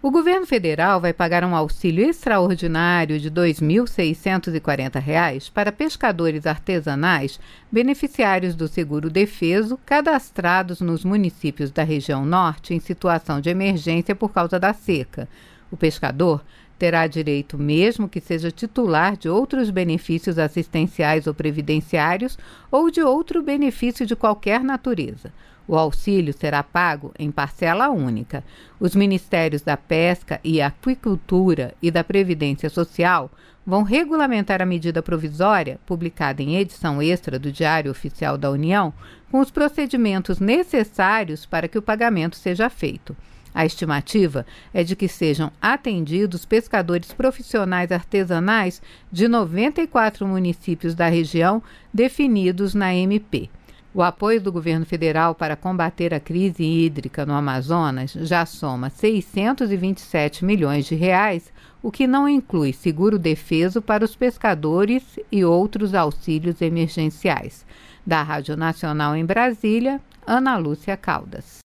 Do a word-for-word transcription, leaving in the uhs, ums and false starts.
O governo federal vai pagar um auxílio extraordinário de dois mil seiscentos e quarenta reais para pescadores artesanais beneficiários do seguro-defeso cadastrados nos municípios da região norte em situação de emergência por causa da seca. O pescador terá direito, mesmo que seja titular de outros benefícios assistenciais ou previdenciários ou de outro benefício de qualquer natureza. O auxílio será pago em parcela única. Os Ministérios da Pesca e Aquicultura e da Previdência Social vão regulamentar a medida provisória, publicada em edição extra do Diário Oficial da União, com os procedimentos necessários para que o pagamento seja feito. A estimativa é de que sejam atendidos pescadores profissionais artesanais de noventa e quatro municípios da região definidos na M P. O apoio do governo federal para combater a crise hídrica no Amazonas já soma seiscentos e vinte e sete milhões de reais, o que não inclui seguro-defeso para os pescadores e outros auxílios emergenciais. Da Rádio Nacional em Brasília, Ana Lúcia Caldas.